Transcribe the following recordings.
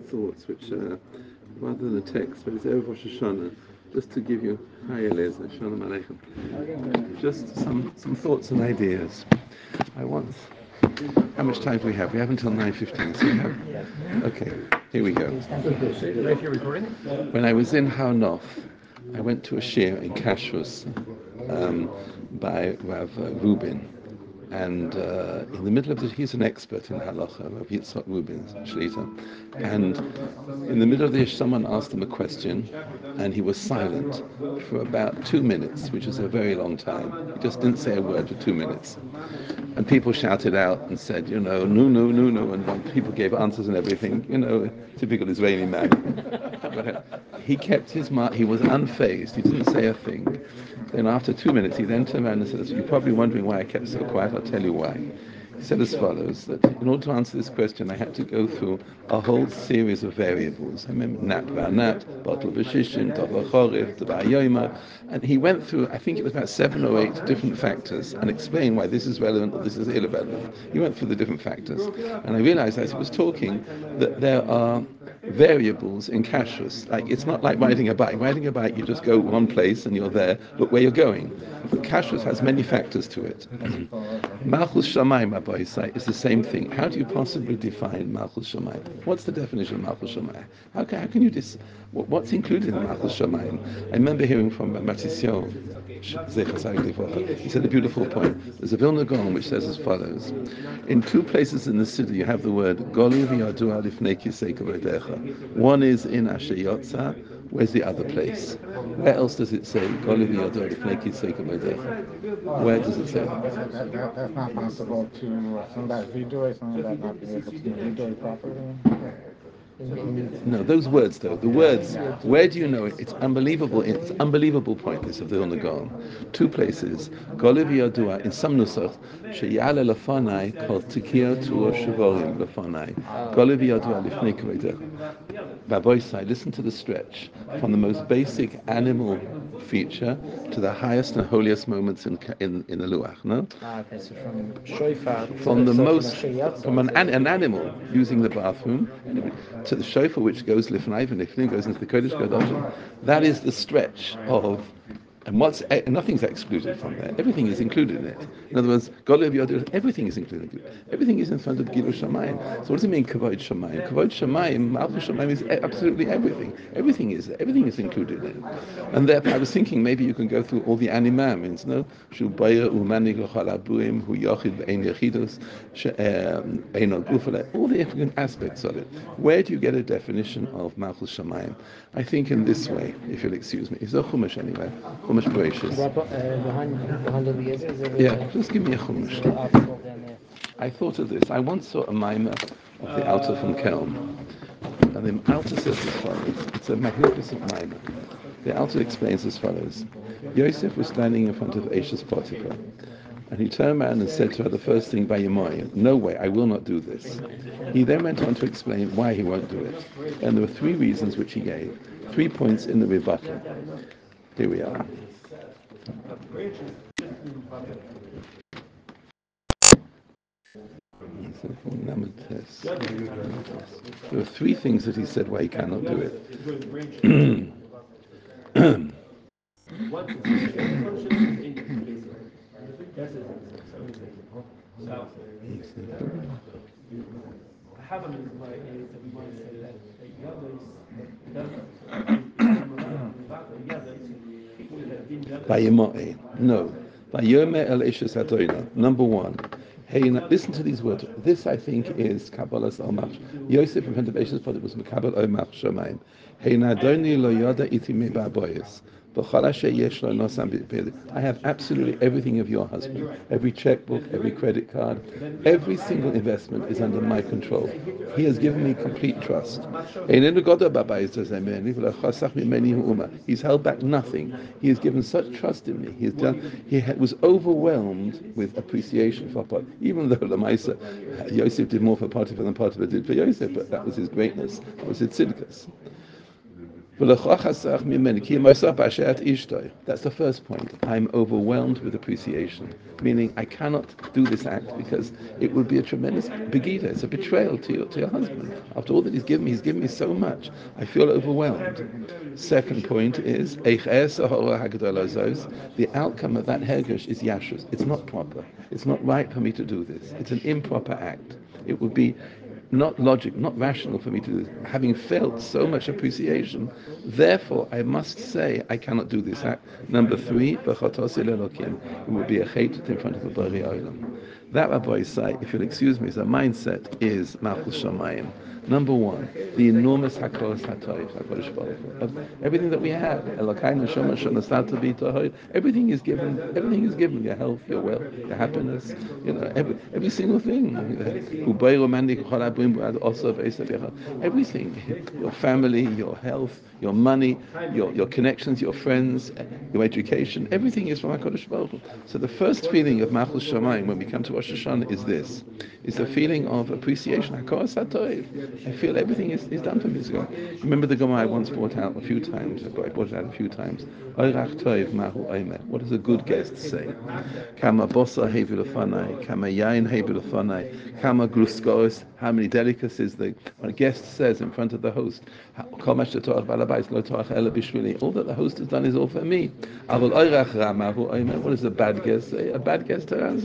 thoughts, which rather than a text, but it's Erev Rosh Hashanah, just to give you, hi Eliezer, Shalom Aleichem, just some thoughts and ideas. I want, how much time do we have? We have until 9:15, so we have, okay, here we go. When I was in Har Nof, I went to a shir in Kashrus by Rav Rubin. And in the middle of he's an expert in halacha, Rav Yitzchak Rubin, Shlita. And in the middle of this, someone asked him a question, and he was silent for about 2 minutes, which is a very long time. He just didn't say a word for 2 minutes. And people shouted out and said, no, and people gave answers and everything, typical Israeli man. But he kept his mouth, he was unfazed, he didn't say a thing. Then after 2 minutes, he then turned around and said, you're probably wondering why I kept so quiet, I'll tell you why. He said as follows, that in order to answer this question, I had to go through a whole series of variables. I remember nat v'anat, bottle v'shishin, tov v'chorif, t'va'yoyma, and he went through, I think it was about 7 or 8 different factors and explained why this is relevant or this is irrelevant. He went through the different factors. And I realized as he was talking that there are variables in kashrus. Like, it's not like riding a bike. Riding a bike, you just go one place and you're there, look where you're going. But kashrus has many factors to it. Malchus Shamayim, Abba Yisai, is the same thing. How do you possibly define Malchus Shamayim? What's the definition of Malchus Shamayim? How can you what's included in Malchus Shamayim? I remember hearing from Matisyo, he said a beautiful point. There's a Vilna Gaon which says as follows: in 2 places in the city you have the word Goli v'yadua lifnei kisei kavodecha. One is in Asher Yotza. Where's the other place? Where else does it say Goli v'yadua lifnei kisei kavodecha? Where does it say that? That's not possible to somebody vidui, somebody not be able to do vidui properly. No, those words though, the words, where do you know it? It's unbelievable. It's unbelievable point, this of the Vilna Gaon. 2 places. Goli v'yadua, in some nusach, sheyale lefanai kol tikia tuor shavorim lefanai. Goli v'yadua lifnei kavodecha. Baboisai, listen to the stretch from the most basic animal feature to the highest and holiest moments in the luach. No, So from shofar, from the most, from an animal using the bathroom to the shofar, which goes lifnai v'nifnim, goes into the kodesh kodashim. That is the stretch of. And nothing's excluded from there. Everything is included in it. In other words, everything is included. Everything is in front of Gilu Shamayim. So what does it mean, Kavod Shamayim? Kavod Shamayim, Malchus Shamayim is absolutely everything. Everything is there. Everything is included in it. And therefore, I was thinking maybe you can go through all the animams, no? Shubaya umanig l'chalabuim, hu yachid v'ein yachidus, eino gufale, all the different aspects of it. Where do you get a definition of Malchus Shamayim? I think in this way, if you'll excuse me. It's a chumash anyway. Chumash gracious. Yeah, just give me a chumash. I thought of this. I once saw a mimer of the Alter from Kelm. And the Alter says as follows. It's a magnificent mimer. The Alter explains as follows. Yosef was standing in front of Ashes Potiphar. And he turned around and said to her the first thing, Vayemoy, no way, I will not do this. He then went on to explain why he won't do it. And there were 3 reasons which he gave. 3 points in the rebuttal. Here we are. There are 3 things that he said why he cannot do it. No. Number 1. Hey, now listen to these words. This, I think, is Kabbalah's Almach. Yosef in front of Eshes Potiphar was Mekabel Almach Shamayim. Hey, Nadoni lo yoda iti me ba'boyes. I have absolutely everything of your husband. Every checkbook, every credit card, every single investment is under my control. He has given me complete trust. He's held back nothing. He has given such trust in me. Was overwhelmed with appreciation for Potiphar. Even though Lamaisa, Yosef did more for Potiphar than Potiphar did for Yosef, but that was his greatness. That was his tzidkus. That's the first point. I'm overwhelmed with appreciation, meaning I cannot do this act because it would be a tremendous begida. It's a betrayal to your husband. After all that he's given me so much. I feel overwhelmed. Second point is the outcome of that hergish is yashus. It's not proper. It's not right for me to do this. It's an improper act. It would be not logic, not rational for me to do this. Having felt so much appreciation, therefore I must say I cannot do this act. Number three, it would be a hatred in front of the Bari Olam. That, Rabbi say, if you'll excuse me, the mindset is Malchus Shamayim. Number one, the enormous Hakos HaToiv, HaKadosh Baruch Hu, of everything that we have. Elokai Neshama Shonasata B'Tohod. Everything is given. Everything is given. Your health, your wealth, your happiness. Every single thing. Everything. Your family, your health, your money, your connections, your friends, your education. Everything is from HaKadosh Baruch Hu. So the first feeling of Malchus Shamayim when we come to Rosh Hashanah is this. It's a feeling of appreciation. Hakos HaToiv. I feel everything is done for me. So, remember the Gemara I once brought out a few times. I brought it out a few times. Oirach toiv mahu oimer. What does a good guest say? Kama bosa hevi lefanai, kama yain hevi lefanai, kama gruskos. How many delicacies when a guest says in front of the host. All that the host has done is all for me. What does a bad guest say? A bad guest says,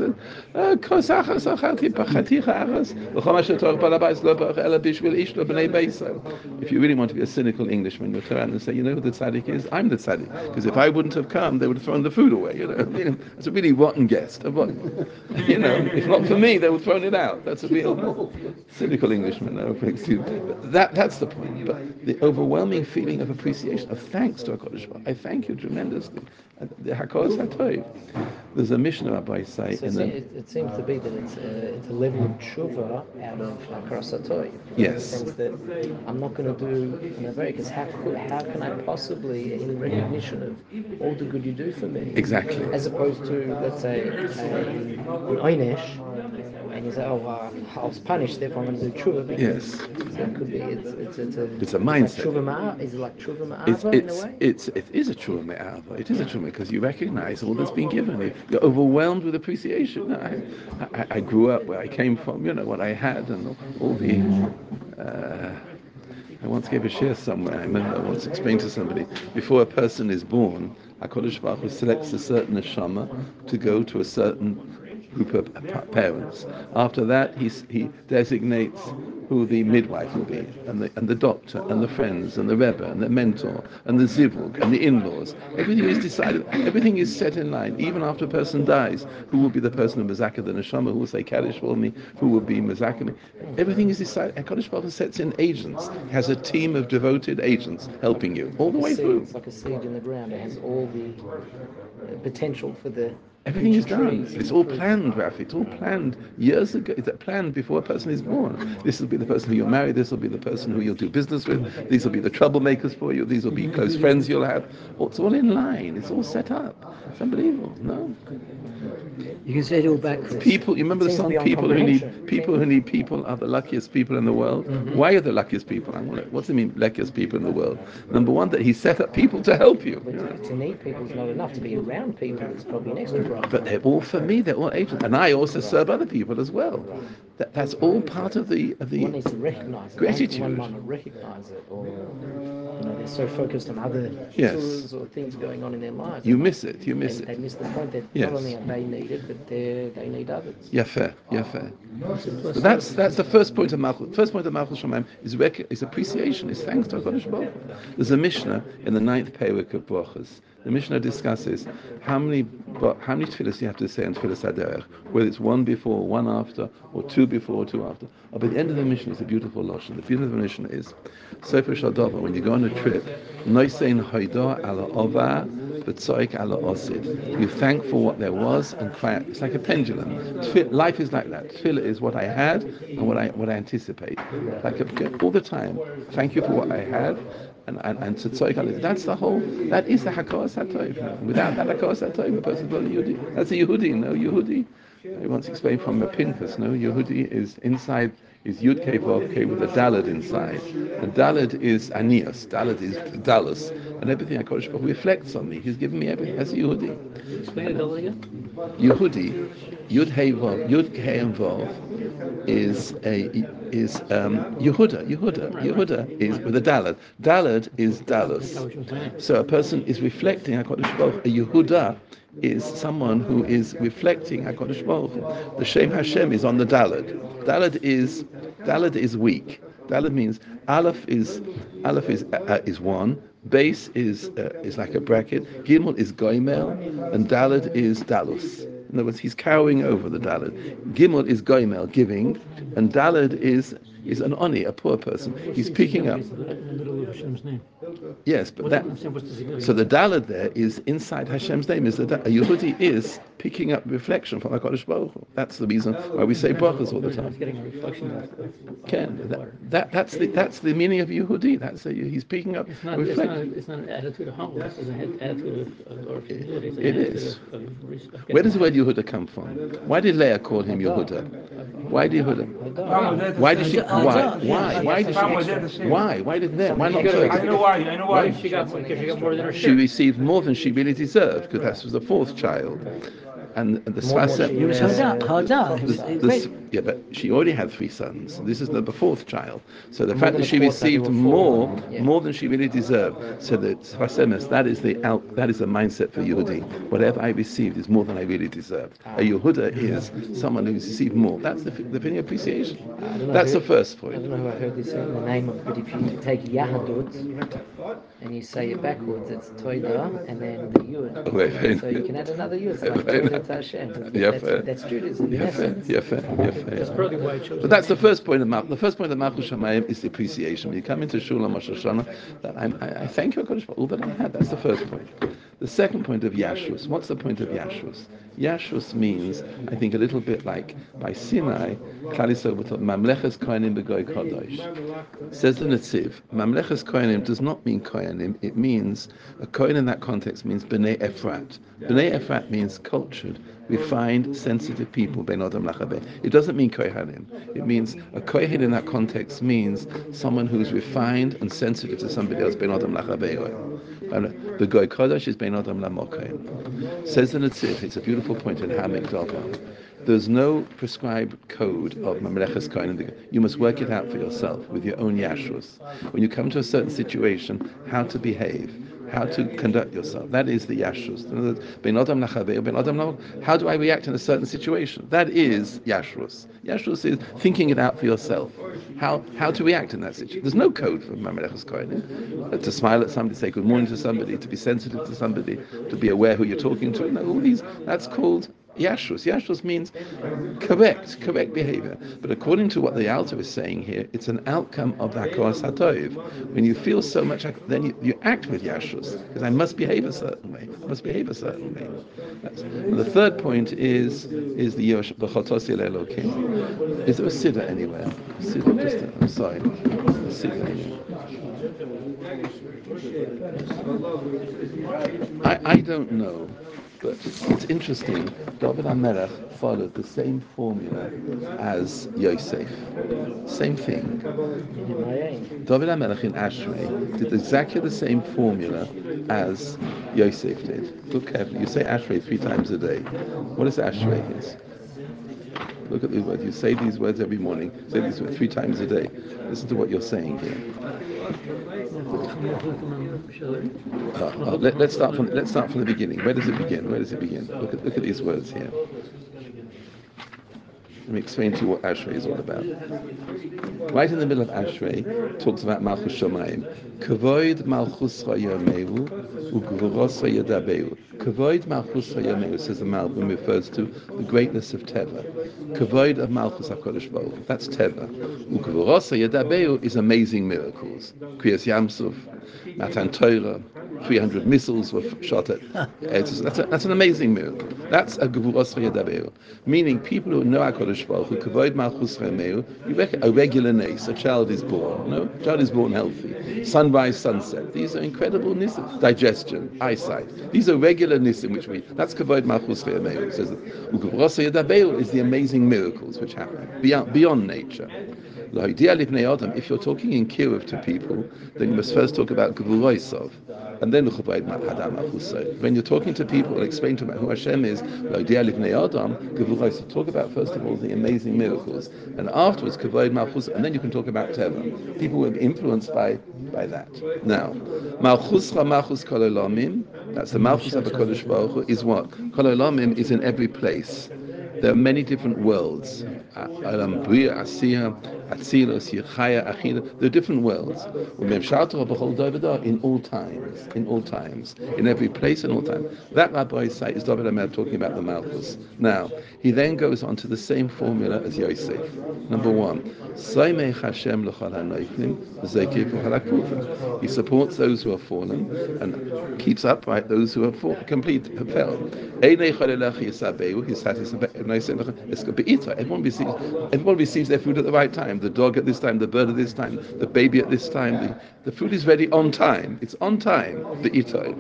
if you really want to be a cynical Englishman, you'll turn around and say, you know who the tzaddik is? I'm the tzaddik. Because if I wouldn't have come, they would have thrown the food away. It's a really rotten guest. If not for me, they would have thrown it out. That's a real cynical Englishman. No, excuse me. That's the point. But the overwhelming feeling of appreciation, of thanks to HaKadosh Baruch Hu. I thank you tremendously. The Hakos HaToiv. There's a Mishnah Rabbi say. It seems to be that it's a level of tshuva out of Hakos HaToiv. Yes. In the sense that I'm not going to do because how can I possibly, in recognition of all the good you do for me, exactly, as opposed to, let's say, an oynesh, and you say, I was punished, therefore I'm going to do tshuva. Yes. So it could be it's a mindset. Is it like tshuva ma'ava in a way? It is a tshuva ma'ava. It is a tshuva because you recognize all that's been given. You're overwhelmed with appreciation. I grew up where I came from, what I had, and all the. I once gave a share somewhere. I remember I once explained to somebody, before a person is born, HaKadosh Baruch Hu selects a certain neshama to go to a certain group of parents. After that, he designates who the midwife will be, and the doctor, and the friends, and the rebbe, and the mentor, and the zivug, and the in-laws. Everything is decided. Everything is set in line. Even after a person dies, who will be the person who mezakah the neshama, who will say kaddish for me, who will be mezakah me. Everything is decided. And HaKadosh Baruch Hu sets in agents. He has a team of devoted agents helping you all the way through. It's like a seed in the ground. It has all the potential for the. Everything is done. It's all planned, Rafi. It's all planned years ago. It's planned before a person is born. This will be the person who you'll marry. This will be the person who you'll do business with. These will be the troublemakers for you. These will be close friends you'll have. It's all in line. It's all set up. It's unbelievable. No. You can say it all back. People. You remember the song? People who need people are the luckiest people in the world. Mm-hmm. Why are the luckiest people? What's it mean, luckiest people in the world? Number one, that he set up people to help you. To need people is not enough. To be around people is probably an extra problem. But they're all for me. They're all agents, and I also serve other people as well. That's all part of the one needs to recognize it. gratitude. One might not recognize it, or they're so focused on other tools or things going on in their lives. You miss it. They miss the point that not only are they needed, but they need others. Yeah, fair. But that's the first point of Malchus. First point of Malchus Shamayim is appreciation. Is thanks to HaKadosh Baruch Hu. There's a Mishnah in the 9th Perek of Brachos. The Mishnah discusses how many tefillahs you have to say on Tefillas Haderech, whether it's one before, one after, or two before, or two after. But at the end of the Mishnah is a beautiful lashon. The beauty of the Mishnah is, Sefer Shadava, when you go on a trip, Noisein Hoida ala Ova, B'tzoik ala Osid. You thank for what there was and cry out. It's like a pendulum. Life is like that. Tefillah is what I had and what I anticipate. All the time. Thank you for what I had. And to tzoik, that's that is the Hakos HaToiv. Without that Hakos HaToiv, the person's not a Yehudi. That's a Yehudi, no Yehudi. I once explained from a Pinchas, no Yehudi is inside is Yud Kei Vav Kei with a Daled inside. And Daled is Anias, Daled is Dalus, and everything HaKadosh Baruch Hu reflects on me. He's given me everything as a Yehudi. Yehudi, Yud Hei Vav, Yud Kei and Vav is Yehuda. Yehuda is with a Daled. Daled is Dalus. So a person is reflecting HaKadosh Baruch Hu. A Yehuda is someone who is reflecting HaKadosh Baruch Hu. The Shem Hashem is on the Daled. Daled is weak. Daled means Aleph is one. Base is like a bracket. Gimel is Goimel, and Daled is Dalus. In other words, he's cowering over the Daled. Gimel is Goimel, giving, and Daled is an Oni, a poor person. He's picking up. Yes, but so the Daled there is inside Hashem's name. Is that a Yehudi is picking up reflection from HaKadosh Baruch Hu. That's the reason why we say brachas all the time. Getting a reflection That's the meaning of Yehudi. He's picking up reflection. It's not an attitude of humbleness. It's an attitude of humility. It is. Where does the word Yehuda come from? Why did Leah call him Yehuda? Why did Yehuda? Why did she? Why? Why did she? Why did Leah? Why not? I know why. She got more than her She share. received more than she really deserved because that was the fourth child. And the Sfasem. Yeah, but she already had 3 sons. This is the 4th child. So the fact that she received more than she really deserved. So the Sfasem, that is the mindset for Yehudi. Whatever I received is more than I really deserved. A Yehuda is someone who's received more. That's the feeling of appreciation. That's the first point. I don't know who I heard this in the name of, but if you take Yahadut and you say it backwards, it's Toida and then the Yud. So you can add another Yud. So like Toida to Hashem. That's Judaism. That's probably why I chose. But that's the first point of Malchus. The first point of Malchus Shamayim is the appreciation. When you come into Shul on Rosh Hashanah, that I thank you, HaKadosh, for all that I had. That's the first point. The second point of Yashrus. What's the point of Yashrus? Yashrus means, I think, a little bit like by Sinai, Klal Yisrael were taught, Mamleches Kohanim B'Goy Kodosh. Says the Netziv, Mamleches Kohanim does not mean Kohanim. It means, a Kohen in that context means B'nai Efrat. B'nai Efrat means cultured, refined, sensitive people. Ben Adam Lachabeh. It doesn't mean Kohanim. It means a Kohen in that context means someone who's refined and sensitive to somebody else. Ben Adam Lachabeh. The Goy Kodesh is Ben Adam Lamokaim. Says the Netziv, it's a beautiful point in Hamek Dover. There's no prescribed code of Mamleches Kohen. You must work it out for yourself with your own Yashrus. When you come to a certain situation, how to behave, how to conduct yourself. That is the Yashrus. How do I react in a certain situation? That is Yashrus. Yashrus is thinking it out for yourself. How to react in that situation. There's no code for Mamleches Kohen. To smile at somebody, say good morning to somebody, to be sensitive to somebody, to be aware who you're talking to. No, all these, that's called Yashrus. Yashrus means correct behavior. But according to what the Alter is saying here, it's an outcome of the Hakaras HaTov. When you feel so much, then you act with Yashrus, because I must behave a certain way. The third point is the Chotos Elokim. Is there a Siddur anywhere? I'm sorry. A Siddur anywhere. I don't know. But it's interesting, David HaMelech followed the same formula as Yosef. Same thing. David HaMelech in Ashrei did exactly the same formula as Yosef did. Look carefully. You say Ashrei 3 times a day. What is Ashrei is? Look at these words. You say these words every morning. Say these words 3 times a day. Listen to what you're saying here. Let's start from the beginning. Where does it begin? Look at these words here. Let me explain to you what Ashrei is all about. Right in the middle of Ashrei, talks about Malchus Shamayim. Kavoid Malchus Chayamehu, Ugvuros Yadabeu. Kavoid Malchus Chayamehu, says the Malbim, refers to the greatness of Teva. Kavoid of Malchus HaKadosh Baruch Hu, that's Teva. Ugvuros Yadabeu is amazing miracles. Kriyas Yamsuf, Matan Torah, 300 missiles were shot at. That's an amazing miracle. That's a Gvuros Yadabeu. Meaning, people who know HaKadosh Baruch Hu, Kavoid Malchus Chayamehu, a regular nace, a child is born. No, a child is born healthy. Sunrise, sunset. These are incredible nisim. Digestion, eyesight. These are regular nisim that's Kavod Malchus Chayamehu. It says that Ugvrosa Yadabeu is the amazing miracles which happen beyond nature. If you're talking in kiruv to people, then you must first talk about Gvuroisov, and then when you're talking to people, explain to them who Hashem is, talk about first of all the amazing miracles, and afterwards Kavod Malchus, and then you can talk about Teva. People will be influenced by that. Now, Malchuscha Malchus Kol Olamim, that's the Malchus of HaKadosh Baruch Hu, is what? Kol Olamim is in every place. There are many different worlds. Alam Bria, Asiya, Atzilos, Yechaya, Achila. There are different worlds. In all times, in every place and all time. That Rabbi Isai is David Amer talking about the Malchus. Now, he then goes on to the same formula as Yosef. Number one, he supports those who are fallen and keeps upright those who have fell. Everyone receives their food at the right time. The dog at this time, the bird at this time, the baby at this time. The food is ready on time. It's on time. The itoy.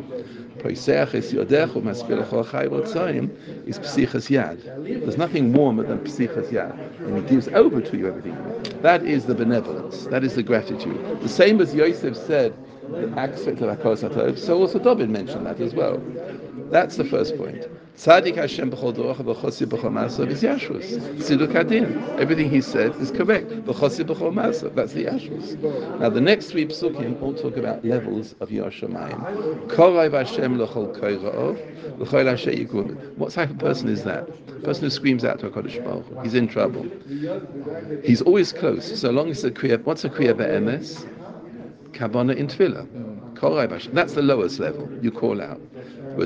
Is psichas yad. There's nothing warmer than psichas yad, and he gives over to you everything. That is the benevolence. That is the gratitude. The same as Yosef said, the aspect of Hakos HaTov. So also David mentioned that as well. That's the first point. Tzadik Hashem b'chol dorach v'chosi b'chol masav is Yashus. Siduk Hadin. Everything he said is correct. V'chosi b'chol masav. That's the Yashus. Now the next three psukim all talk about levels of Yir Shamayim. Korai v'Hashem l'chol koira'ov v'chol Hashem yikum. What type of person is that? A person who screams out to HaKadosh Baruch Hu. He's in trouble. He's always close. So long as the kriya. What's a kriya be'emes? Kabbalah in Tefillah. That's the lowest level. You call out. The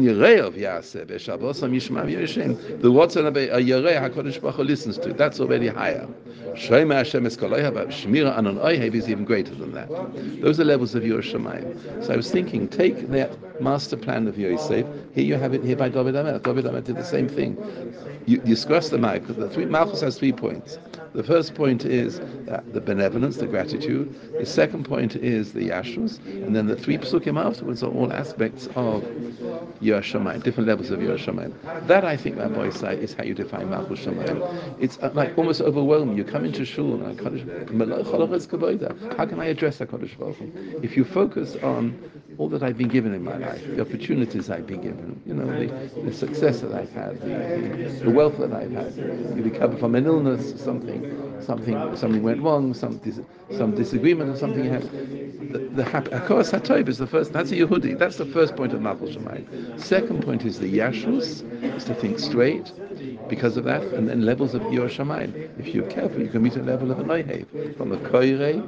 Ratzon HaKadosh Baruch Hu listens to. That's already higher. Shema Hashem es kol but Shmira Anon Ohev is even greater than that. Those are levels of Yer Shamayim. So I was thinking, take that master plan of Yosef. Here you have it here by David Amelech. David Amelech did the same thing. You discuss the Malchus has 3 points. The first point is the benevolence, the gratitude. The second point is the Yashus, and then the 3 psukim afterwards are all aspects of Yer Shamayim, different levels of Yer Shamayim. That, I think, Rabbi Isai, is how you define Malchus Shamayim. It's like almost overwhelming. You come into shul and how can I address HaKadosh Baruch Hu? If you focus on all that I've been given in my life, the opportunities I've been given, the success that I've had, the wealth that I've had, you recover from an illness, something went wrong, some disagreement or something you had. The Hakos HaTov is the first. That's a Yehudi. That's the first point of Malchus Shamayim. Second point is the Yashus, is to think straight. Because of that, and then levels of Yer Shamayim. If you're careful, you can meet a level of an Ohev, from a Koirei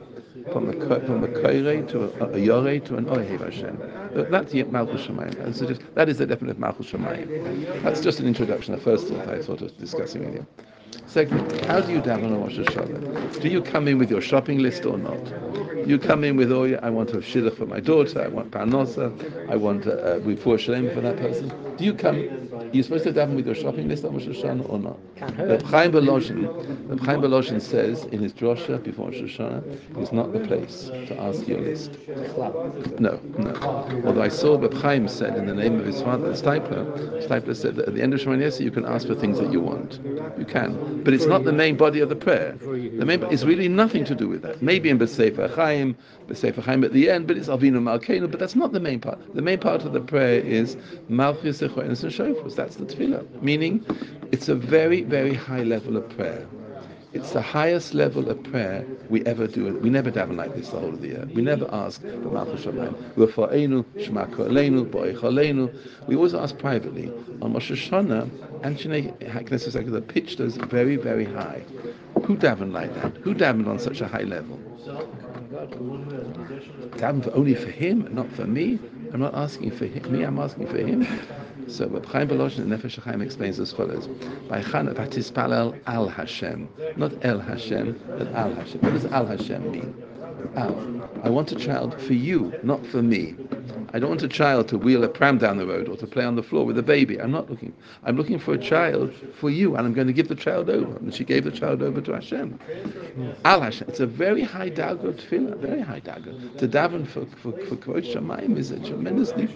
to a Yorei to an Ohev Hashem. That's the Malchus Shamayim. And so that is the definite Malchus Shamayim. That's just an introduction, the first thought I thought of discussing with you. Second, how do you daven on Rosh Hashanah? Do you come in with your shopping list or not? You come in with, I want a shidduch for my daughter, I want parnosa, I want refuah shalem for that person. Do you come? Are you supposed to daven with your shopping list on Rosh Hashanah or not? Reb Chaim Volozhin says in his drosha before Rosh Hashanah, it's not the place to ask your list. No. Although I saw Reb Chaim said in the name of his father, Steipler said that at the end of Shemona Esrei you can ask for things that you want. You can. But it's not the main body of the prayer. The main it's really nothing to do with that. Maybe in B'Sefer Chaim at the end, but it's Avinu Malkeinu, but that's not the main part. The main part of the prayer is Malchus Echonis and Shofros. That's the tefillah. Meaning, it's a very, very high level of prayer. It's the highest level of prayer we ever do. We never daven like this the whole of the year. We never ask for Malchus Shamayim. Rafa'enu, Shema Koleinu, Bo'ech Aleinu. We always ask privately. On Rosh Hashanah, the pitch goes very, very high. Who davened like that? Who davened on such a high level? Daven only for him, not for me. I'm not asking for me, I'm asking for him. So Reb Chaim Volozhin in Nefesh HaChaim explains as follows: by Chana v'tispalel al Hashem, not El Hashem, but al Hashem. What does al Hashem mean? Al. I want a child for you, not for me. I don't want a child to wheel a pram down the road or to play on the floor with a baby. I'm looking for a child for you, and I'm going to give the child over. And she gave the child over to Hashem. Al Hashem. It's a very high dago tefillah, very high dago. To daven for Kvod Shamayim is a tremendously.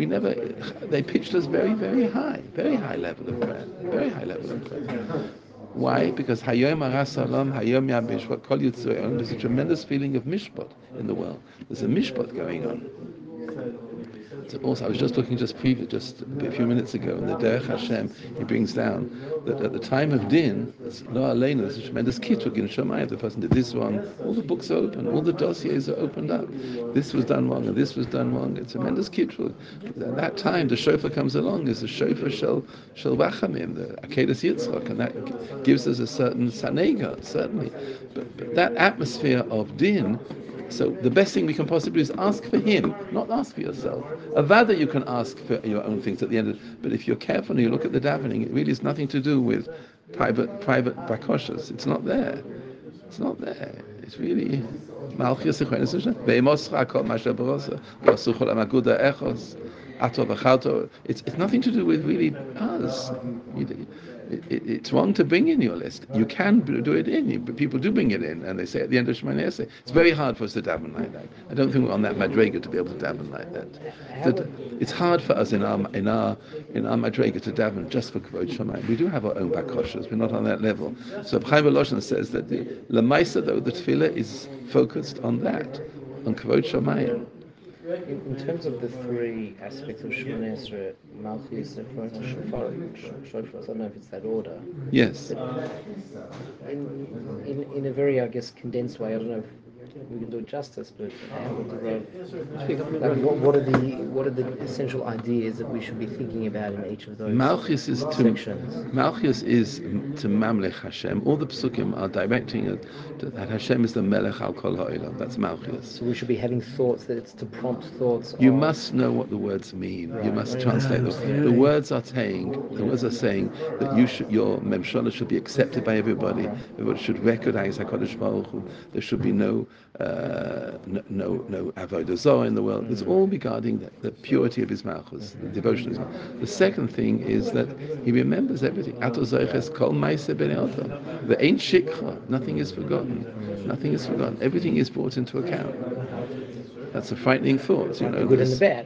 They pitched us very, very high level of prayer, very high level of prayer. Why? Because Hayom Aras Olam, Hayom Yam Mishpat, Kol Yitzrayim. There's a tremendous feeling of mishpat in the world. There's a mishpat going on. So also, I was just looking just a few minutes ago, and the Derech Hashem, he brings down that at the time of Din, there's a tremendous kituk in Shamayim. The person did this wrong, all the books are open, all the dossiers are opened up. This was done wrong, and this was done wrong. It's a tremendous kituk. At that time, the shofar comes along as the shofar shel Vachamim, the Akedas Yitzchak, and that gives us a certain sanega, certainly. But that atmosphere of Din. So the best thing we can possibly do is ask for him, not ask for yourself. Avada you can ask for your own things at the end but if you're careful and you look at the davening, it really has nothing to do with private bakoshas. It's not there. It's not there. It's really it's nothing to do with really us. It's wrong to bring in your list. You can do it in, but people do bring it in, and they say at the end of Shemini Esrei. It's very hard for us to daven like that. I don't think we're on that madrega to be able to daven like that. It's hard for us in our madrega to daven just for Kavod Shamayim. We do have our own bakoshas. We're not on that level. So Chaim Volozhin says that the Lamaisa, though, the tefillah is focused on that, on Kavod Shamayim. In terms of the three aspects of Shemini Esrei, Malchus, Zechron, and Shofar, I don't know if it's that order. Yes. In a very, I guess, condensed way, I don't know if we can do it justice, but how would the Rav, what are the essential ideas that we should be thinking about in each of those sections? Malchus is to Mamlech Hashem. All the psukim are directing it to that Hashem is the Melech al Kol Ha'olam. That's Malchus. So we should be having thoughts, that it's to prompt thoughts. You must know what the words mean. Right. You must translate them. The words are saying that your Memshala should be accepted by everybody. Everybody should recognize HaKadosh Baruch Hu. There should be no avodah zarah in the world. It's all regarding the purity of his malchus, the devotion of his malchus. The second thing is that he remembers everything. Ato zoiches kol ma'aseh bnei adam. The ain't shikha. Nothing is forgotten. Nothing is forgotten. Everything is brought into account. That's a frightening thought, you know. The good and the bad.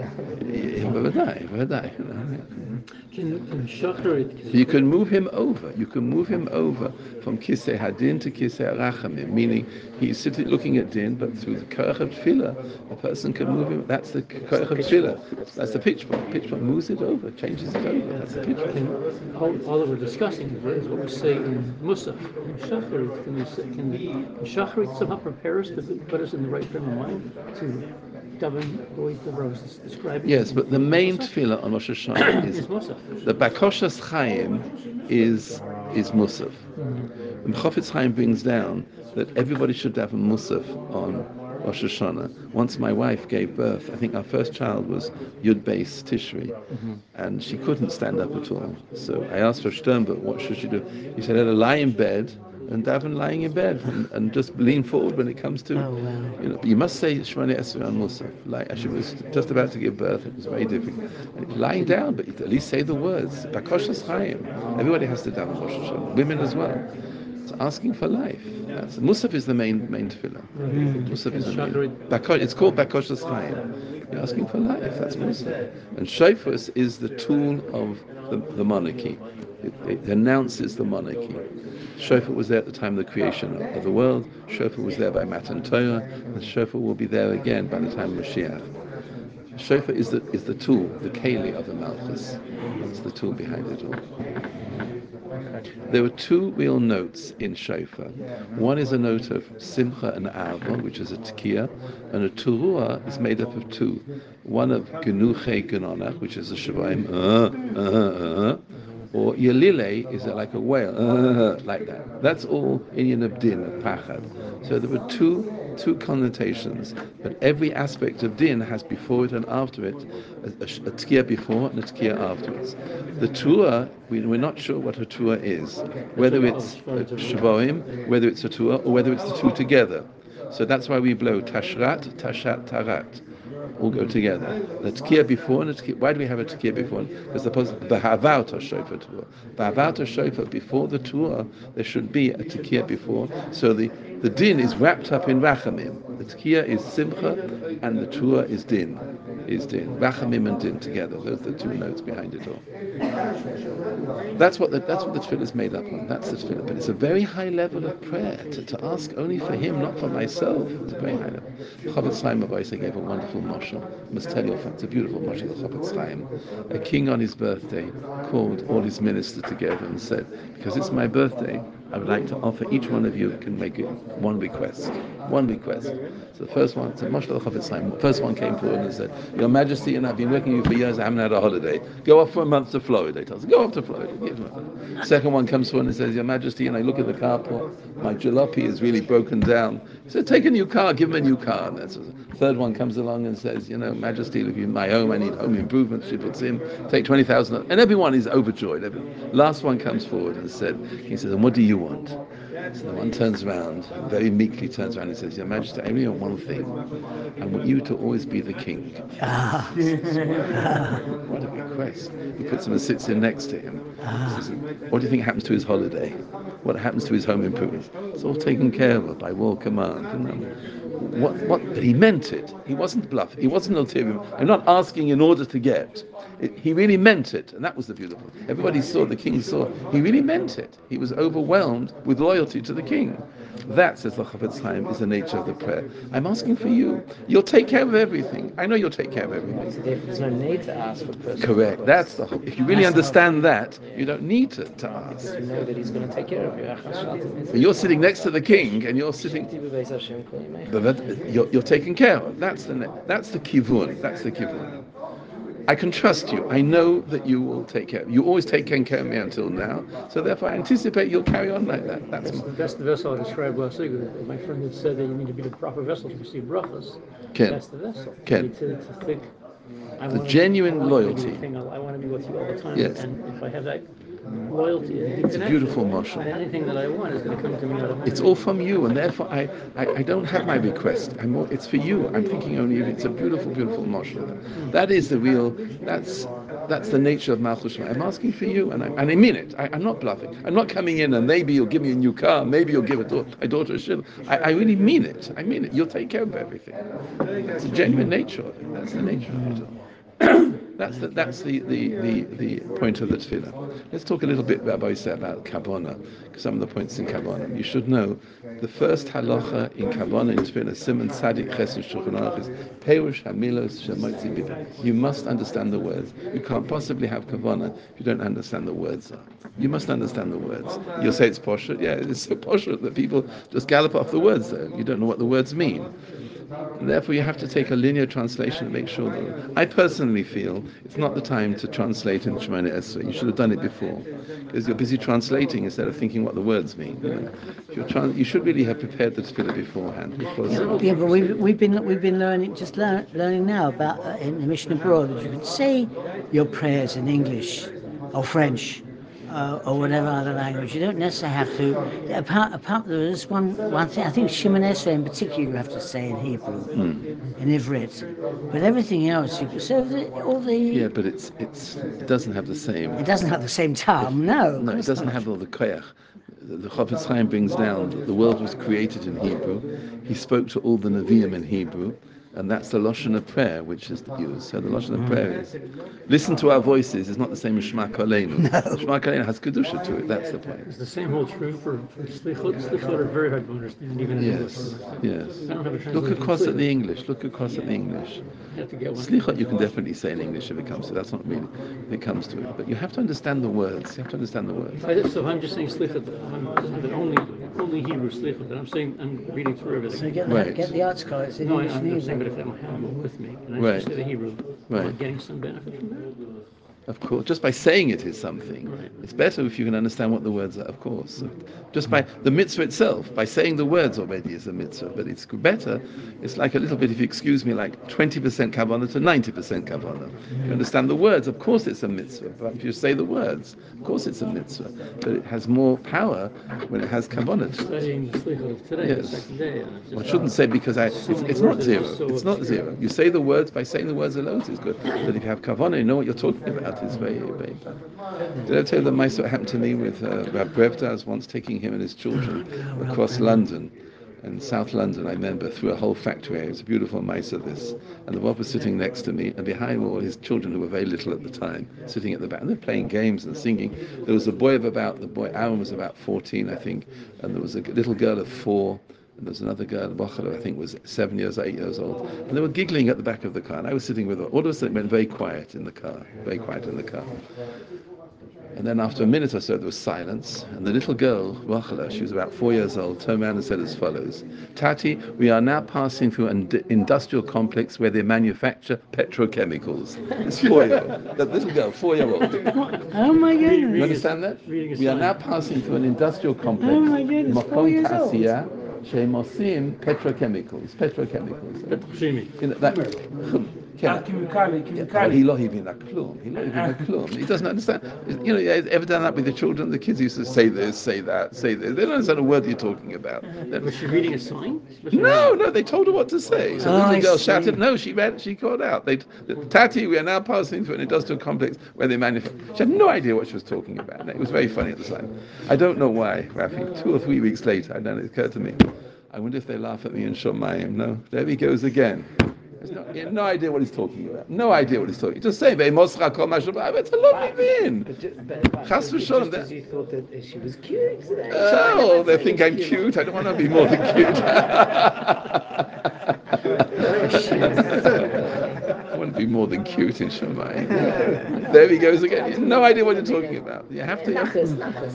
So you can move him over. You can move him over from Kisei Hadin to Kisei Rachamim, meaning he's sitting looking at Din, but through the Koach of Tefillah, a person can move him. That's the Koach of Tefillah. That's the pitchfork. Pitchfork moves it over, changes it over. That's the pitchfork. All that we're discussing is what we say in Musaf. In Shacharit, can Shacharit somehow prepare us to put us in the right frame of mind to daven the way the Rav is describing? Yes, but the main tefillah on Rosh Hashanah is the Bakoshas Chaim is Musaf. And Chofetz Chaim brings down that everybody should daven Musaf on Rosh Hashanah. Once my wife gave birth, I think our first child was Yud Beis Tishri, and she couldn't stand up at all. So I asked her Sternberg, what should she do? He said, let her lie in bed and daven lying in bed and just lean forward when it comes to, you must say Shemini Esrei on Musaf. Like she was just about to give birth, it was very difficult. Lying down, but at least say the words. Bakoshas Chaim. Everybody has to daven Rosh Hashanah. Women as well. It's asking for life. Musaf is the main tefillah. Musaf is the main. It's called Bakoshas Chaim. You're asking for life. That's Musaf. And Shofar is the tool of the monarchy. It announces the monarchy. Shofar was there at the time of the creation of the world. Shofar was there by Matan Torah, and Shofar will be there again by the time of Mashiach. Shofar is the tool, the keli of the Malchus. It's the tool behind it all. There were two real notes in Shofar. One is a note of Simcha and Ava, which is a Tekiah, and a Teruah is made up of two. One of Genuche Genonach, which is a Shavaim, or Yelile is like a whale, like that. That's all Inyan of Din, of Pachad. So there were two connotations, but every aspect of Din has before it and after it a Tekiah before and a Tekiah afterwards. The Teruah, we're not sure what a Teruah is, whether it's a Shavoim, whether it's a Teruah, or whether it's the two together. So that's why we blow Tashrat, Tashat, Tarat. All go together. The Tekiah before and the Tekiah. Why do we have a Tekiah before? Because the Havauta Shofar Teruah. The Havauta Shofar before the Teruah, there should be a Tekiah before. So the The din is wrapped up in rachamim. The tekiah is simcha, and the truah is din. Rachamim and din together. Those are the two notes behind it all. That's what the tefillah is made up of. That's the tefillah. But it's a very high level of prayer to ask only for him, not for myself. It's a very high level. Chofetz Chaim Ovaisa gave a wonderful mashal. I must tell you, it's a beautiful mashal of Chofetz Chaim. A king on his birthday called all his ministers together and said, because it's my birthday, I would like to offer each one of you can make it one request. One request. So the first one, so Moshe Chofetz Chaim, the first one came forward and said, Your Majesty, and I've been working with you for years, I haven't had a holiday. Go off for a month to Florida. He tells him, go off to Florida. Second one comes forward and says, Your Majesty, and I look at the carport, my jalopy is really broken down. He said, take a new car, give him a new car. And that's third one comes along and says, Majesty, look in my home, I need home improvements. She puts in, take 20,000. And everyone is overjoyed. Last one comes forward and he says, and what do you want? So the one turns around, very meekly turns around and says, Your Majesty, I only want one thing. I want you to always be the king. What a request. He puts him and sits in next to him. Says, what do you think happens to his holiday? What happens to his home improvements? It's all taken care of by royal command. But he meant it. He wasn't bluffing. He wasn't ulterior. I'm not asking in order to get. He really meant it, and that was the beautiful. Everybody saw, the king saw, he really meant it. He was overwhelmed with loyalty to the king. That, says the Chofetz Chaim, is the nature of the prayer. I'm asking for you. You'll take care of everything. I know you'll take care of everything. There's no need to ask for personal Correct. requests. That's the whole. If you really understand that, you don't need to ask. You know that he's going to take care of you. But you're sitting next to the king, and you're sitting. You're taken care of. That's the kivun. That's the kivun. I can trust you. I know that you will take care. You always take care of me until now. So therefore, I anticipate you'll carry on like that. That's the vessel I described last week. My friend had said that you need to be the proper vessel to receive brachas. That's the vessel. To think, the genuine loyalty. I want to be with you all the time. Yes. And if I have that loyalty, it's a beautiful mashal. And anything that I want is going to come to me out of my It's all from you, and therefore I don't have my request. It's for you. I'm thinking only of it. It's a beautiful, beautiful mashal. That is the real. That's the nature of Malchus. I'm asking for you, and I mean it. I'm not bluffing. I'm not coming in and maybe you'll give me a new car, maybe you'll give my daughter a shil. I really mean it. I mean it. You'll take care of everything. That's the genuine nature of it. That's the nature of it. That's the point of the tefillah. Let's talk a little bit about Kavanah, some of the points in Kavanah. You should know the first halacha in Kavanah in tefillah, Simon Tzadik Chesed Shulchan Aruch, is Perush Hamilos Shemotzi Bibah. You must understand the words. You can't possibly have Kavanah if you don't understand the words. You must understand the words. You'll say it's poshut. Yeah, it's so poshut that people just gallop off the words there. You don't know what the words mean. And therefore, you have to take a linear translation to make sure that. I personally feel it's not the time to translate in Shemona Esrei. You should have done it before, because you're busy translating instead of thinking what the words mean. You should really have prepared the tefillah beforehand. Yeah, but we've been learning now about in the Mishnah Abroad that you could say your prayers in English or French. Or whatever other language. You don't necessarily have to. Apart there's one thing. I think Shemona Esrei in particular you have to say in Hebrew, in Ivrit. But everything else you can. So all the. Yeah, but it doesn't have the same. It doesn't have the same charm. No. No, it doesn't have all the koyach. The Chofetz Chaim brings down that the world was created in Hebrew. He spoke to all the Nevi'im in Hebrew. And that's the Lashon of prayer which is used. So the Lashon of prayer is, listen to our voices is not the same as Shema Koleinu. No. Shema Koleinu has Kedusha to it, that's the point. Is the same hold true for Slichot? Slichot are very hard to understand, even in English. Yes. I don't have a translation. Look across at the English. You have to get one. Slichot you can definitely say in English if it comes to it. That's not really, if it comes to it. But you have to understand the words. So if I'm just saying Slichot, only Hebrew Slichot, and I'm saying, I'm reading through everything. So get the arts cards in English and Hebrew. But if I don't have them with me, and I just say the Hebrew, am I getting some benefit from that? Of course, just by saying it is something. Right. It's better if you can understand what the words are, of course. Just by the mitzvah itself, by saying the words already is a mitzvah, but it's better. It's like a little bit, if you excuse me, like 20% kavanah to 90% kavanah. You understand the words, of course it's a mitzvah. But if you say the words, of course it's a mitzvah. But it has more power when it has kavanah to it. Studying the Slichot of today, the second day. Well, I shouldn't say because it's not zero. It's not zero. You say the words, by saying the words alone is good. But if you have kavanah, you know what you're talking about. It's very, very bad. Did I tell you the mice what happened to me with Rab Brevdaz once taking him and his children across London? in South London, I remember, through a whole factory. It was a beautiful mice of this. And the Bob was sitting next to me, and behind were all his children, who were very little at the time, sitting at the back. And they're playing games and singing. There was a boy Aaron was about 14, I think, and there was a little girl of 4, and there was another girl, Bochara, I think was 7 years, 8 years old. And they were giggling at the back of the car, and I was sitting with them. All of a sudden it went very quiet in the car, very quiet in the car. And then after a minute or so, there was silence, and the little girl, Rachela, she was about 4 years old, turned around and said as follows: Tati, we are now passing through an industrial complex where they manufacture petrochemicals. It's 4-year-old. That little girl, 4-year-old. Oh my goodness. You understand that? We are now passing through an industrial complex. Oh my goodness, 4 years old. שהם עושים petrochemicals. But he לא הבין כלום. He doesn't understand. You know, you ever done that with the children? The kids used to say this, say that, say this. They don't understand a word you're talking about. Was she reading a sign? No, they told her what to say. So the little girl shouted, no, she called out. Tati, we are now passing through an industrial complex where they manufacture. She had no idea what she was talking about. It was very funny at the time. I don't know why, Rafi. 2 or 3 weeks later, it occurred to me, I wonder if they laugh at me in Shomayim. No, there he goes again. He had no idea what he's talking about. No idea what he's talking. Just say, it's a lovely thing. Chas v'sholom. You thought that she was cute. Oh, they think I'm cute. I don't want to be more than cute. I want to be more than cute in Shammai. There he goes again. He has no idea what you're talking about. You have to. You don't have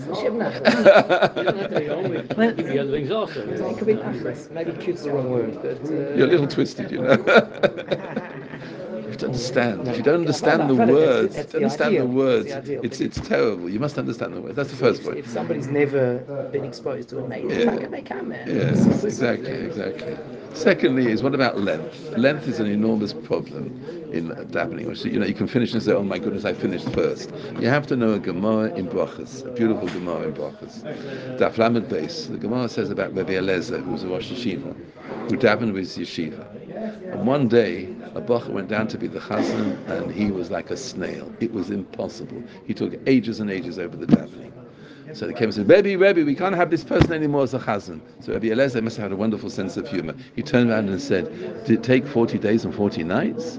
to be only the other things also. It could be nachas. Maybe cute's the wrong word, but you're a little twisted, you know. You have to understand. If you don't understand the words, it's terrible. You must understand the words. That's the first point. If somebody's never been exposed to a native, they come in. Yes, exactly. Secondly, is what about length? Length is an enormous problem in davening. You know, you can finish and say, "Oh my goodness, I finished first." You have to know a Gemara in Brachas, a beautiful Gemara in Brachas. Daf Lamed Beis. The Gemara says about Rabbi Eliezer, who was a Rosh Yeshiva, who davened with his yeshiva. And one day, a Bacher went down to be the Chazan, and he was like a snail. It was impossible. He took ages and ages over the davening. So they came and said, Rebbe, we can't have this person anymore as a chazan. So Rabbi Eliezer must have had a wonderful sense of humor. He turned around and said, did it take 40 days and 40 nights?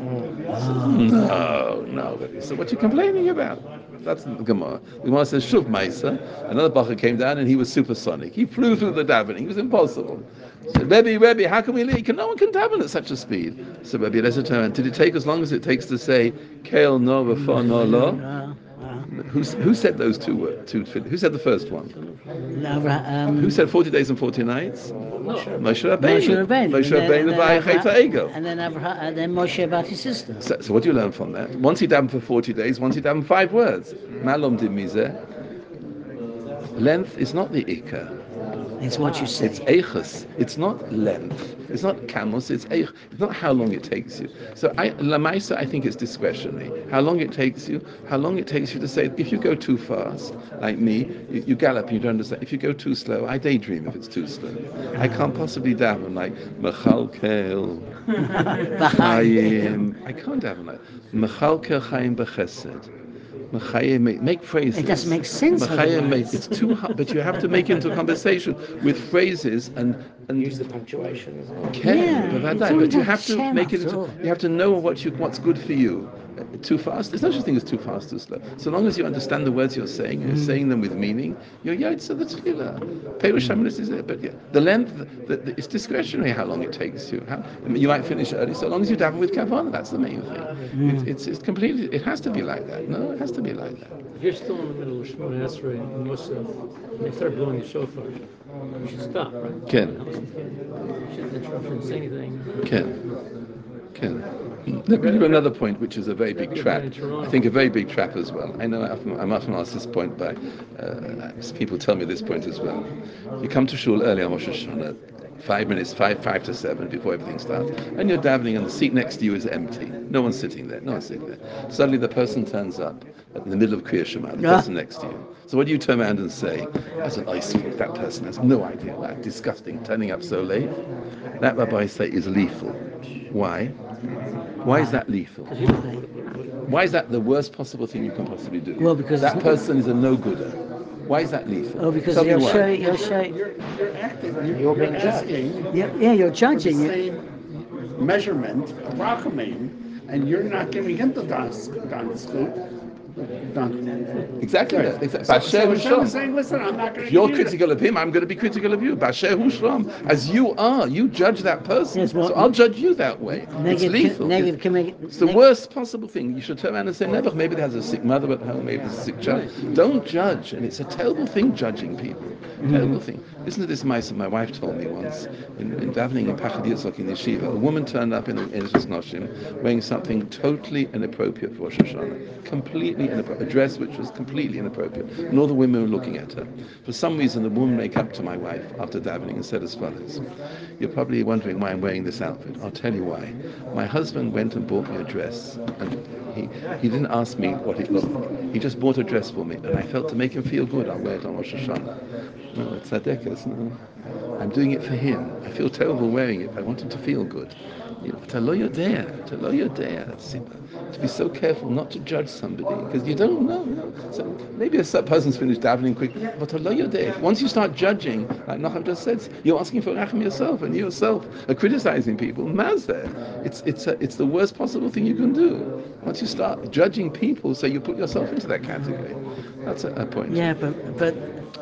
No, Rebbe. So what are you complaining about? That's the Gemara. The Gemara says, Shuv Maisa. Another Bacher came down and he was supersonic. He flew through the davening. It was impossible. He said, Rebbe, how can we leave? No one can daven at such a speed. So Rabbi Eliezer turned around, did it take as long as it takes to say, Kael no v'fa no lo? Who said those two words? Who said the first one? Who said 40 days and 40 nights? Moshe Rabbeinu. Moshe Rabbeinu by Cheta Egel. And then Moshe about his sister. So what do you learn from that? Once he davened for 40 days, once he davened 5 words. Malom di mizeh. Length is not the ikar. It's what you say. It's eichus. It's not length. It's not kamos. It's eich. It's not how long it takes you. So lamaisa, I think it's discretionary. How long it takes you to say. If you go too fast, like me, you gallop and you don't understand. If you go too slow, I daydream if it's too slow. I can't possibly daven like Mechalkel Chaim. I can't daven like Mechalkel Chaim Bechesed. Make phrases. It doesn't make sense. It's too hard, but you have to make it into a conversation with phrases and use the punctuation as well. But you have to make it. You have to know what's good for you. Too fast. There's no such thing as too fast, too slow. So long as you understand the words you're saying them with meaning, you're yaitza the tefillah. Perush Hamanis is there, but the length, it's discretionary how long it takes you. You might finish early, so long as you daven with kavanah. That's the main thing. It's completely. It has to be like that. No, it has to be like that. If you're still in the middle of Shemona Esrei and Musaf, and they start blowing the shofar, you should stop, right? Ken. You shouldn't interrupt and say anything. Ken. Let me give you another point, which is a very big trap. I think a very big trap as well. I know I'm often asked this point by people tell me this point as well. You come to shul early on Rosh Hashanah, 5 minutes, 5 to 7 before everything starts, and you're davening and the seat next to you is empty. No one's sitting there. Suddenly the person turns up in the middle of Kriya Shema, the person next to you. So what do you turn around and say? That's an ice cream. That person has no idea. That's disgusting. Turning up so late. That Rabbi say is lethal. Why? Why is that lethal? Why is that the worst possible thing you can possibly do? Well, because that person is a no-gooder. Why is that lethal? Oh, because Tell me you're why. showing. You're acting. You're being asking. Yeah, you're judging. The same measurement of Rachamim, and you're not giving him the Danskut. Exactly Right. that. So Basher Hashem Husham. is saying, listen, I'm not going to If you're give you critical of him, I'm going to be critical of you. Basher Husham. As you are, you judge that person. Yes, well, so I'll judge you that way. It's lethal. It's the worst possible thing. You should turn around and say, never. Maybe it has a sick mother at home, maybe there's a sick child. Don't judge. And it's a terrible thing, judging people. Terrible thing. Listen to this mice my wife told me once, in davening in Pachad Yitzchak in Yeshiva. A woman turned up in Ezras Noshim wearing something totally inappropriate for Rosh Hashanah. Completely inappropriate. A dress which was completely inappropriate. And all the women were looking at her. For some reason, the woman make up to my wife after davening and said as follows: "You're probably wondering why I'm wearing this outfit. I'll tell you why. My husband went and bought me a dress, and he didn't ask me what it looked like. He just bought a dress for me, and I felt to make him feel good, I'll wear it on Rosh Hashanah. No, it's Tzedekah, no. I'm doing it for him. I feel terrible wearing it, but I want him to feel good. Talo Yodea, to be so careful not to judge somebody, because you don't know. So maybe a person's finished davening quickly, but Talo Yodea. Once you start judging, like Nachum just said, you're asking for rachem yourself, and you yourself are criticizing people. Mazeh. It's the worst possible thing you can do. Once you start judging people, so you put yourself into that category. That's a point. Yeah, but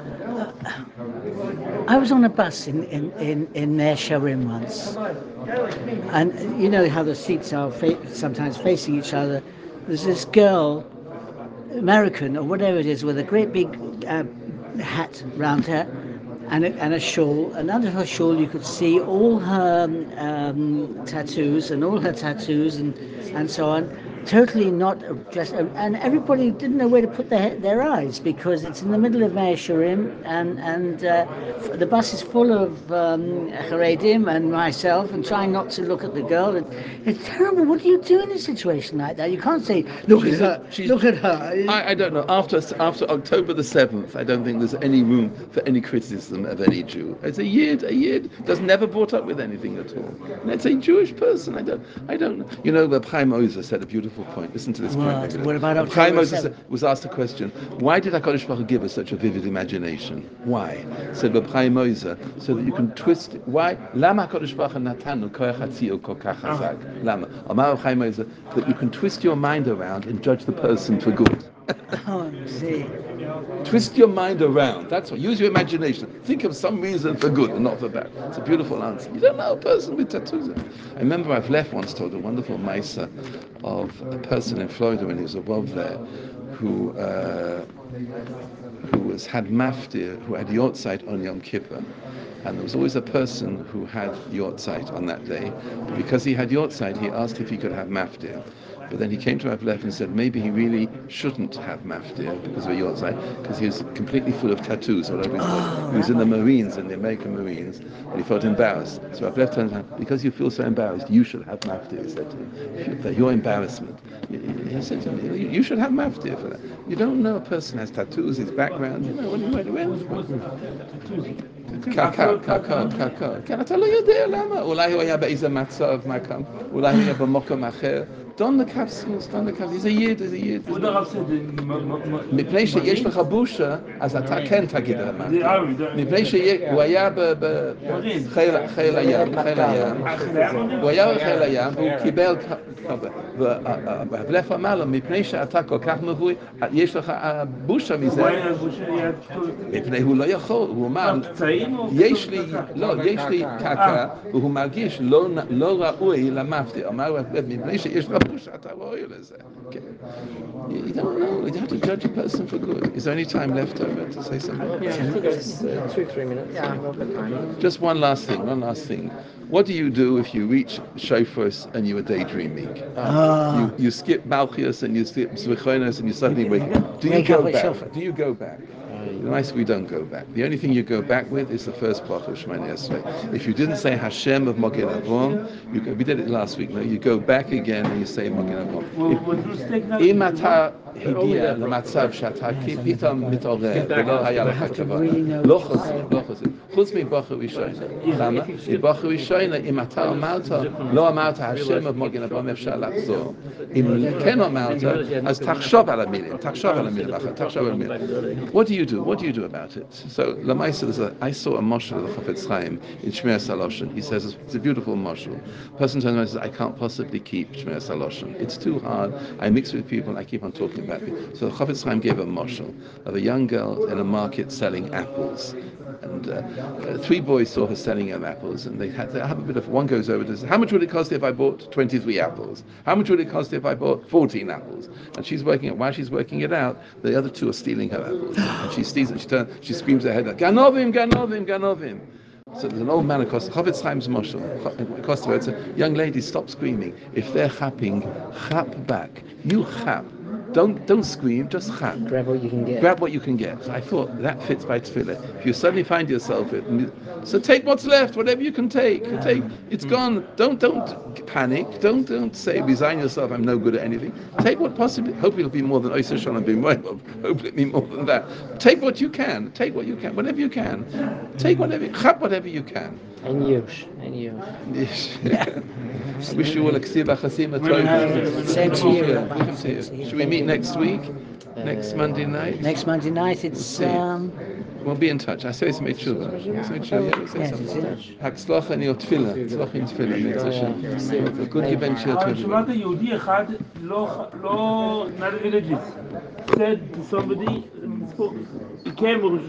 I was on a bus in Ner Sharim once, and you know how the seats are sometimes facing each other. There's this girl, American or whatever it is, with a great big hat round her and a shawl, and under her shawl you could see all her tattoos and so on. Totally not dressed, and everybody didn't know where to put their eyes, because it's in the middle of Mea Shearim, and the bus is full of Haredim and myself, and trying not to look at the girl. And it's terrible. What do you do in a situation like that? You can't say, look at her. I don't know. After October the 7th, I don't think there's any room for any criticism of any Jew. It's a Yid that's never brought up with anything at all. And it's a Jewish person. I don't know. You know, the Chaim Ozer said a beautiful point. Listen to this point. What about October Chaim 7th? Ozer was asked a question: why did HaKadosh Baruch Hu give us such a vivid imagination? Why? Said the Chaim Ozer, so that you can twist it. Why? Lama HaKadosh Baruch Hu natanu koach hatzio kol kach chazak. Lama? Amar Chaim Ozer, that you can twist your mind around and judge the person for good. Oh, see. Twist your mind around. That's what. Use your imagination. Think of some reason for good and not for bad. It's a beautiful answer. You don't know a person with tattoos. I remember I've left once told a wonderful Maisa of a person in Florida when he was above there, who had maftir, who had yortzeit on Yom Kippur. And there was always a person who had yortzeit on that day. But because he had yortzeit, he asked if he could have maftir. But then he came to Rav Leff and said maybe he really shouldn't have maftir because of a yortzeit, because he was completely full of tattoos all over his body. He was in the Marines, in the American Marines, and he felt embarrassed. So Rav Leff turned around, because you feel so embarrassed, you should have maftir, he said to him. For your embarrassment. He said to me, you should have maftir for that. You don't know a person has tattoos, his background, you know, כן, אתה לא יודע למה. אולי הוא היה באיזה מצב, אולי הוא היה במקום אחר. Don the capsules. He's a yid. מפני שיש לך בושה, אז אתה כן תגיד למה. מפני שהוא היה בחיל הים, הוא היה בחיל הים, והוא קיבל והבלף אמר לו, מפני שאתה כל כך מבוי, יש לך בושה מזה. מפני הוא לא יכול, הוא אמר, יש לי קקה, והוא מרגיש לא ראוי למפתי. אמר, מפני שיש לך בושה, אתה ראוי לזה. You don't know. You have to judge a person for good. Is there any time left over to say something? Yeah, I think it's 2-3 minutes. Yeah, a little bit time. Just one last thing. What do you do if you reach Shofros and you are daydreaming? You skip Malchias and you skip Zvichonos and you suddenly wake up. Do you go back? Nice, we don't go back. The only thing you go back with is the first part of Shemini Esrei. If you didn't say Hashem of Mogen Avon, we did it last week. No, you go back again and you say Mogen Avon. הגיע למצב שאתה פתאום מתעורר ולא היה לך כבוד. לא חוזר. חוץ מבוכר ראשונה. למה? מבוכר ראשונה, אם אתה אמרת, לא אמרת השם מגן אברהם אפשר לחזור. אם כן אמרת, אז תחשוב על המילים. What do you do? What do you do about it? So, I saw a moshel of the Chafetz Chaim in Shmir Saloshen. He says it's a beautiful moshel. Person turns around and says, I can't possibly keep Shmir Saloshen. It's too hard. I mix with people and I keep on talking about it. So the Chafetz Chaim gave a moshel of a young girl in a market selling apples. And 3 boys saw her selling them apples, and they have a bit of, one goes over to say, how much would it cost if I bought 23 apples? How much would it cost if I bought 14 apples? And she's working it. While she's working it out, the other 2 are stealing her apples. And she steals it, she screams her head like, Ganovim, Ganovim, Ganovim. So there's an old man across Chafetz Chaim's moshel across the road said, young lady, stop screaming. If they're chapping, chap back. You chap. Don't scream, just chap. Grab what you can get. Grab what you can get. So I thought that fits by tefillah. If you suddenly find yourself so take what's left, whatever you can take. It's gone. Don't panic. Don't say resign yourself. I'm no good at anything. Take what possibly. Hopefully it'll be more than Oiseh Shalom being right. Hopefully it'll be more than that. Take what you can. Whatever you can. Take chap whatever you can. And Yush. I wish you all a ksiva chasima tov. Same to you. Should we meet next week? Next Monday night? Next Monday night, it's... We'll be in touch. I say it's tshuva. Hatzlacha in your tefillah. Hatzlacha in tefillah. Good event to שמעת יהודי אחד לא not religious said to somebody, he came